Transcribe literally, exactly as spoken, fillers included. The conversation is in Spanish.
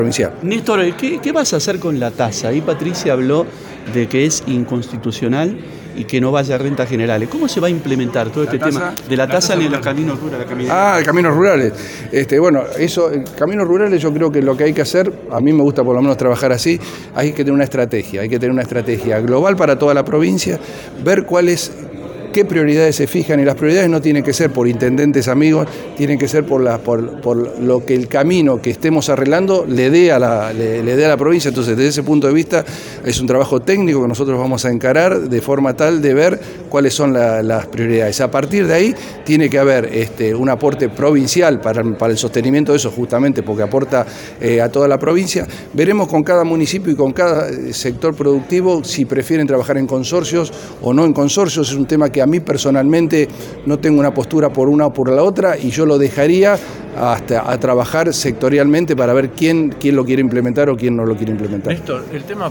provincial. Néstor, ¿qué, ¿qué vas a hacer con la tasa? Ahí Patricia habló de que es inconstitucional y que no vaya a rentas generales. ¿Cómo se va a implementar todo este tema de la, la tasa en los caminos rurales? Ah, caminos rurales. Este, bueno, eso, caminos rurales yo creo que lo que hay que hacer, a mí me gusta por lo menos trabajar así, hay que tener una estrategia, hay que tener una estrategia global para toda la provincia, ver cuál es, qué prioridades se fijan, y las prioridades no tienen que ser por intendentes amigos, tienen que ser por, la, por, por lo que el camino que estemos arreglando le dé, a la, le, le dé a la provincia. Entonces, desde ese punto de vista, es un trabajo técnico que nosotros vamos a encarar de forma tal de ver cuáles son la, las prioridades. A partir de ahí, tiene que haber este, un aporte provincial para, para el sostenimiento de eso, justamente porque aporta eh, a toda la provincia. Veremos con cada municipio y con cada sector productivo si prefieren trabajar en consorcios o no en consorcios. Es un tema que a mí personalmente no tengo una postura por una o por la otra, y yo lo dejaría hasta a trabajar sectorialmente para ver quién, quién lo quiere implementar o quién no lo quiere implementar. Néstor, el tema